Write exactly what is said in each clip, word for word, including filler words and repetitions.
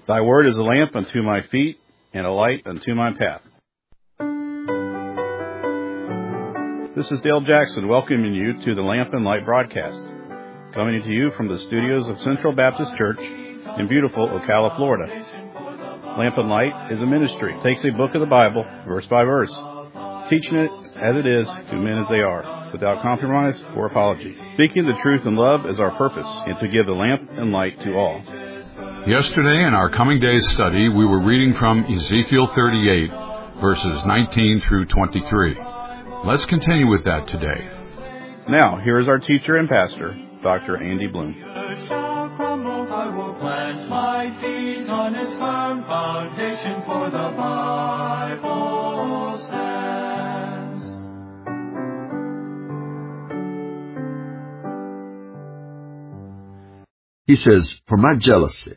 Thy word is a lamp unto my feet and a light unto my path. This is Dale Jackson welcoming you to the Lamp and Light broadcast, coming to you from the studios of Central Baptist Church in beautiful Ocala, Florida. Lamp and Light is a ministry. It takes a book of the Bible, verse by verse, teaching it as it is to men as they are, without compromise or apology. Speaking the truth in love is our purpose, and to give the lamp and light to all. Yesterday in our Coming Days study, we were reading from Ezekiel thirty-eight, verses nineteen through twenty-three. Let's continue with that today. Now, here is our teacher and pastor, Doctor Andy Bloom. I will plant my feet on his firm foundation, for the Bible stands. He says, for my jealousy,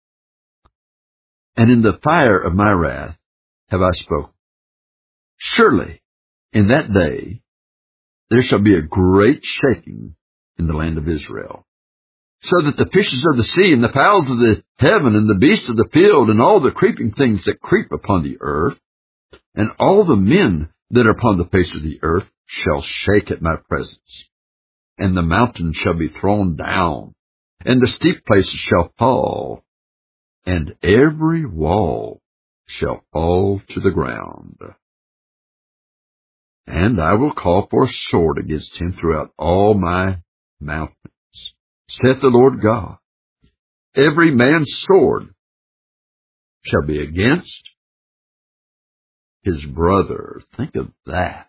and in the fire of my wrath have I spoken. Surely in that day there shall be a great shaking in the land of Israel, so that the fishes of the sea and the fowls of the heaven and the beasts of the field and all the creeping things that creep upon the earth and all the men that are upon the face of the earth shall shake at my presence. And the mountains shall be thrown down, and the steep places shall fall, and every wall shall fall to the ground. And I will call for a sword against him throughout all my mountains, saith the Lord God. Every man's sword shall be against his brother. Think of that.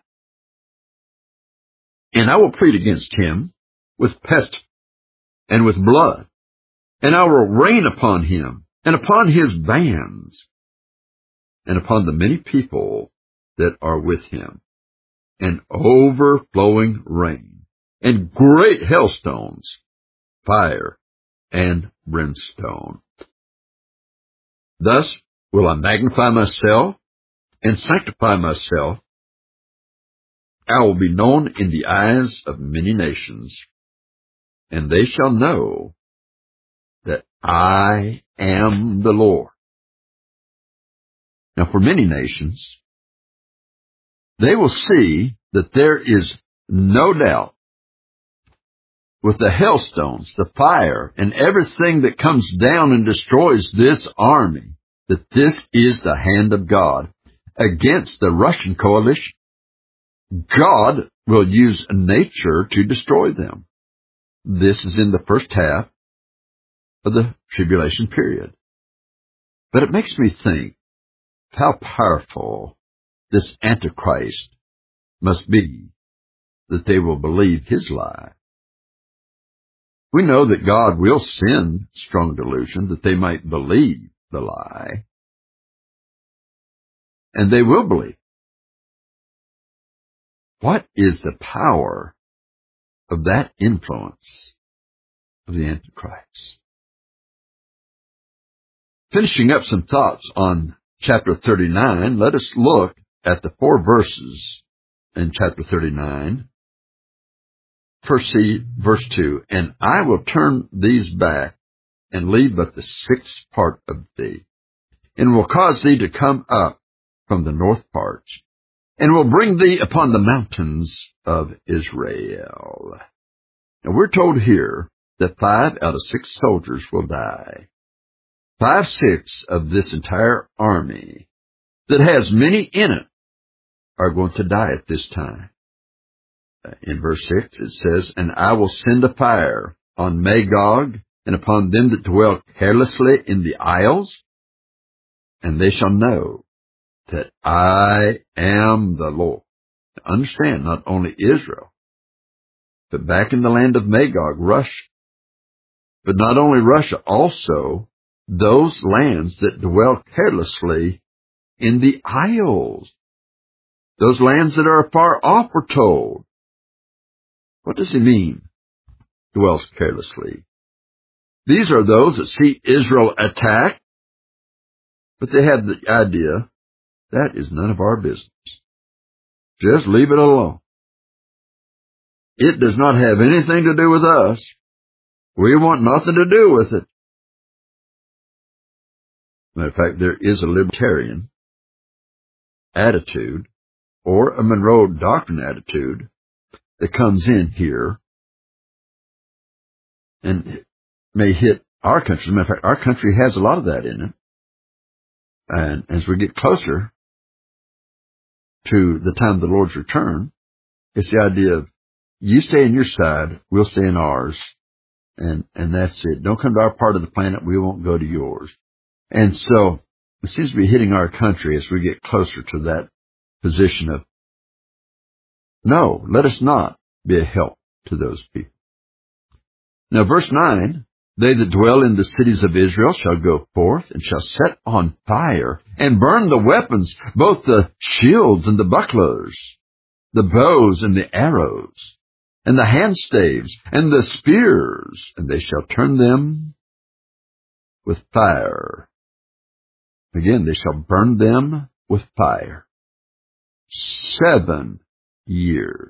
And I will plead against him with pest and with blood, and I will rain upon him and upon his bands and upon the many people that are with him, and overflowing rain and great hailstones, fire and brimstone. Thus will I magnify myself and sanctify myself. I will be known in the eyes of many nations, and they shall know that I am the Lord. Now, for many nations, they will see that there is no doubt with the hailstones, the fire, and everything that comes down and destroys this army, that this is the hand of God against the Russian coalition. God will use nature to destroy them. This is in the first half of the tribulation period. But it makes me think how powerful this Antichrist must be that they will believe his lie. We know that God will send strong delusion that they might believe the lie. And they will believe. What is the power of that influence of the Antichrist? Finishing up some thoughts on chapter thirty-nine, let us look at the four verses in chapter thirty-nine. First, see verse two, and I will turn these back and leave but the sixth part of thee, and will cause thee to come up from the north parts, and will bring thee upon the mountains of Israel. Now we're told here that five out of six soldiers will die. Five-sixths of this entire army that has many in it are going to die at this time. In verse six it says, and I will send a fire on Magog and upon them that dwell carelessly in the isles, and they shall know that I am the Lord. Understand, not only Israel, but back in the land of Magog, Russia. But not only Russia, also those lands that dwell carelessly in the isles. Those lands that are afar off, we're told. What does he mean, dwells carelessly? These are those that see Israel attack, but they have the idea, that is none of our business. Just leave it alone. It does not have anything to do with us. We want nothing to do with it. Matter of fact, there is a libertarian attitude or a Monroe Doctrine attitude that comes in here and may hit our country. As a matter of fact, our country has a lot of that in it. And as we get closer to the time of the Lord's return, it's the idea of you stay in your side, we'll stay in ours, and, and that's it. Don't come to our part of the planet, we won't go to yours. And so it seems to be hitting our country as we get closer to that position of, no, let us not be a help to those people. Now, verse nine, they that dwell in the cities of Israel shall go forth and shall set on fire and burn the weapons, both the shields and the bucklers, the bows and the arrows, and the handstaves and the spears, and they shall turn them with fire. Again, they shall burn them with fire. Seven years.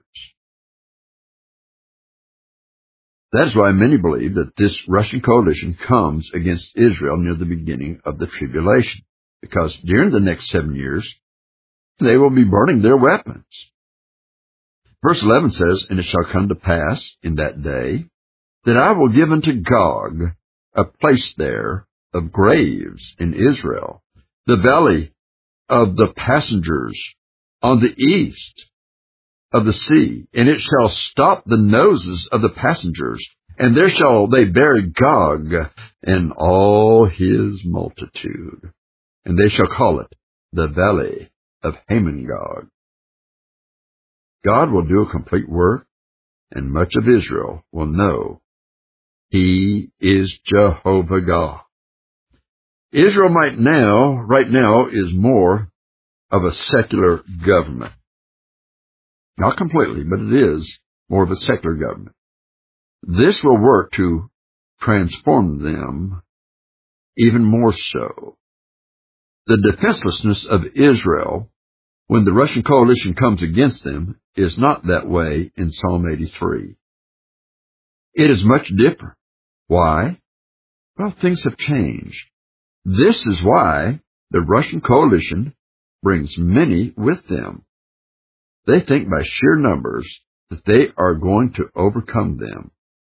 That is why many believe that this Russian coalition comes against Israel near the beginning of the tribulation, because during the next seven years, they will be burning their weapons. Verse eleven says, And it shall come to pass in that day that I will give unto Gog a place there of graves in Israel, the valley of the passengers on the east of the sea, and it shall stop the noses of the passengers, and there shall they bury Gog and all his multitude, and they shall call it the valley of Hamon-Gog. God will do a complete work, and much of Israel will know He is Jehovah God. Israel might now, right now, is more of a secular government. Not completely, but it is more of a secular government. This will work to transform them even more so. The defenselessness of Israel when the Russian coalition comes against them is not that way in Psalm eighty-three. It is much different. Why? Well, things have changed. This is why the Russian coalition brings many with them. They think by sheer numbers that they are going to overcome them.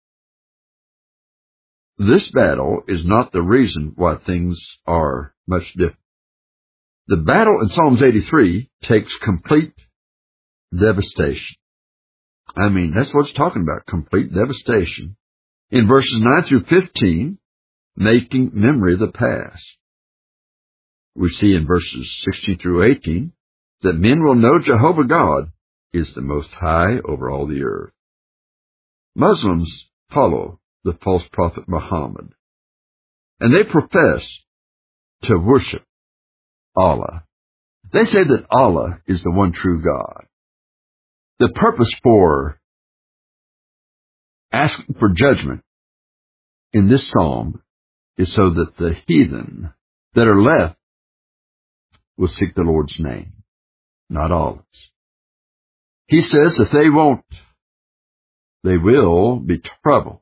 This battle is not the reason why things are much different. The battle in Psalms eighty-three takes complete devastation. I mean, that's what it's talking about, complete devastation. In verses nine through fifteen, making memory of the past. We see in verses sixteen through eighteen that men will know Jehovah God is the Most High over all the earth. Muslims follow the false prophet Muhammad, and they profess to worship Allah. They say that Allah is the one true God. The purpose for asking for judgment in this psalm is so that the heathen that are left will seek the Lord's name, not Allah's. He says that they won't, they will be troubled.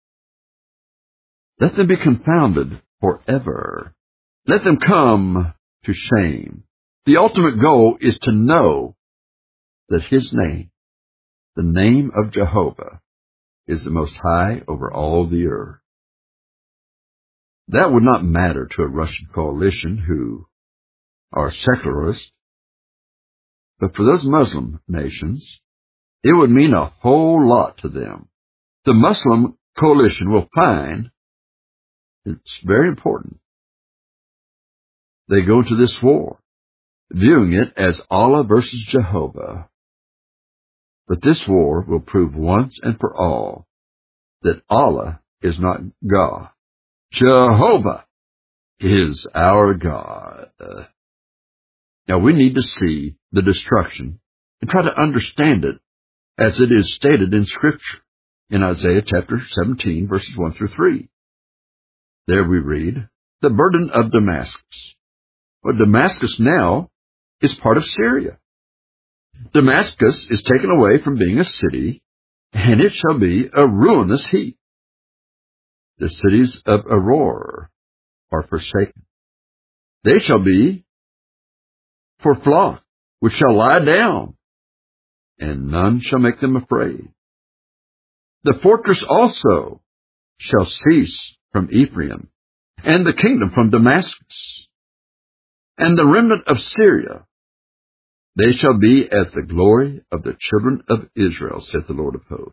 Let them be confounded forever. Let them come to shame. The ultimate goal is to know that His name, the name of Jehovah, is the Most High over all the earth. That would not matter to a Russian coalition who are secularists, but for those Muslim nations, it would mean a whole lot to them. The Muslim coalition will find it's very important. They go to this war, viewing it as Allah versus Jehovah. But this war will prove once and for all that Allah is not God. Jehovah is our God. Now we need to see the destruction and try to understand it as it is stated in Scripture in Isaiah chapter seventeen, verses one through three. There we read, the burden of Damascus. Well, Damascus now is part of Syria. Damascus is taken away from being a city, and it shall be a ruinous heap. The cities of Aroer are forsaken. They shall be for flock, which shall lie down, and none shall make them afraid. The fortress also shall cease from Ephraim, and the kingdom from Damascus, and the remnant of Syria. They shall be as the glory of the children of Israel, saith the Lord of hosts.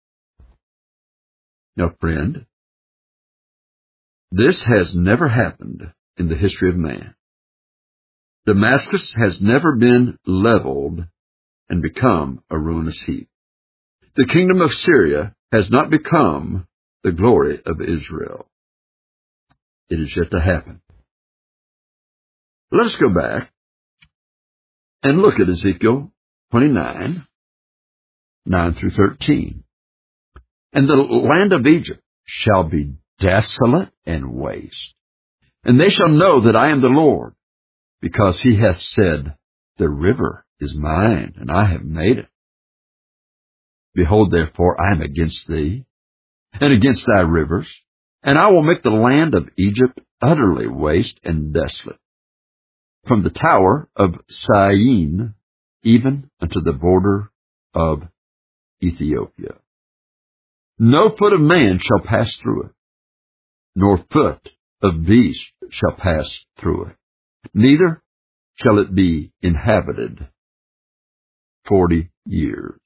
Now, friend, this has never happened in the history of man. Damascus has never been leveled and become a ruinous heap. The kingdom of Syria has not become the glory of Israel. It is yet to happen. Let us go back and look at Ezekiel twenty-nine, nine through thirteen. And the land of Egypt shall be desolate and waste, and they shall know that I am the Lord, because he hath said, the river is mine, and I have made it. Behold, therefore, I am against thee, and against thy rivers, and I will make the land of Egypt utterly waste and desolate, from the tower of Syene even unto the border of Ethiopia. No foot of man shall pass through it, nor foot of beast shall pass through it, neither shall it be inhabited forty years.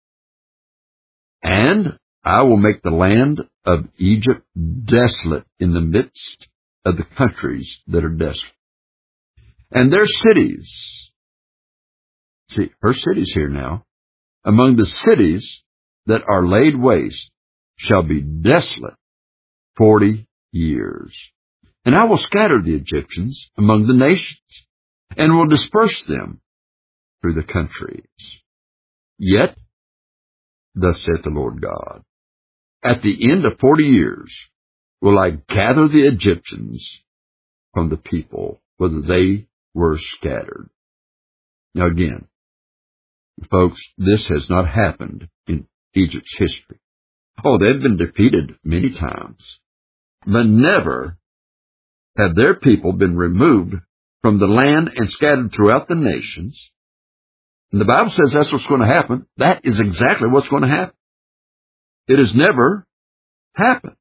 And I will make the land of Egypt desolate in the midst of the countries that are desolate. And their cities, see, her cities here now, among the cities that are laid waste shall be desolate forty years. And I will scatter the Egyptians among the nations, and will disperse them through the countries. Yet, thus saith the Lord God, at the end of forty years will I gather the Egyptians from the people, whether they were scattered. Now again, folks, this has not happened in Egypt's history. Oh, they've been defeated many times, but never have their people been removed from the land and scattered throughout the nations. And the Bible says that's what's going to happen. That is exactly what's going to happen. It has never happened.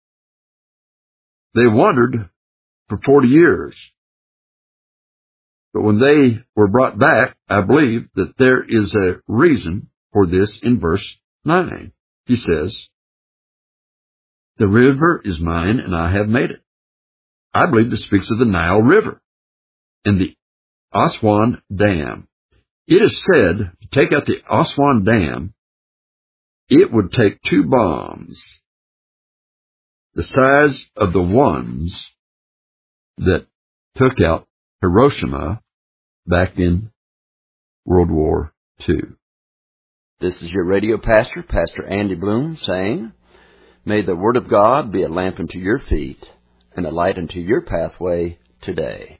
They wandered for forty years. But when they were brought back, I believe that there is a reason for this in verse nine. He says, the river is mine, and I have made it. I believe this speaks of the Nile River and the Aswan Dam. It is said to take out the Aswan Dam, it would take two bombs the size of the ones that took out Hiroshima back in World War Two. This is your radio pastor, Pastor Andy Bloom, saying, may the Word of God be a lamp unto your feet and a light unto your pathway today.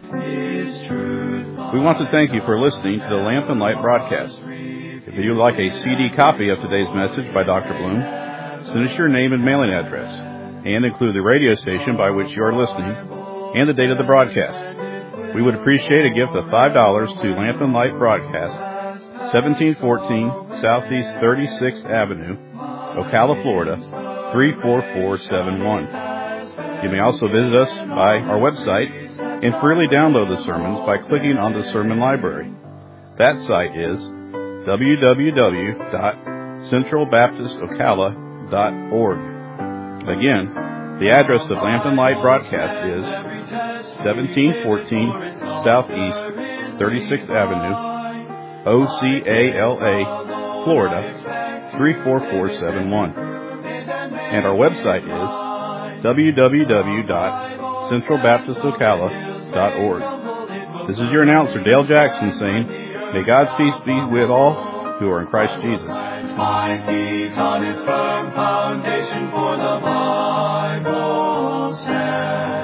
We want to thank you for listening to the Lamp and Light broadcast. If you'd like a C D copy of today's message by Doctor Bloom, send us your name and mailing address, and include the radio station by which you are listening and the date of the broadcast. We would appreciate a gift of five dollars to Lamp and Light Broadcast, seventeen fourteen Southeast thirty-sixth Avenue, Ocala, Florida, three four four seven one. You may also visit us by our website and freely download the sermons by clicking on the Sermon Library. That site is w w w dot central baptist ocala dot org. Again, the address of Lamp and Light Broadcast is seventeen fourteen Southeast thirty-sixth Avenue, O C A L A, Florida, three four four seven one. And our website is w w w dot central baptist ocala dot org. This is your announcer, Dale Jackson, saying, may God's peace be with all who are in Christ Jesus. My feet on its firm foundation, for the Bible says.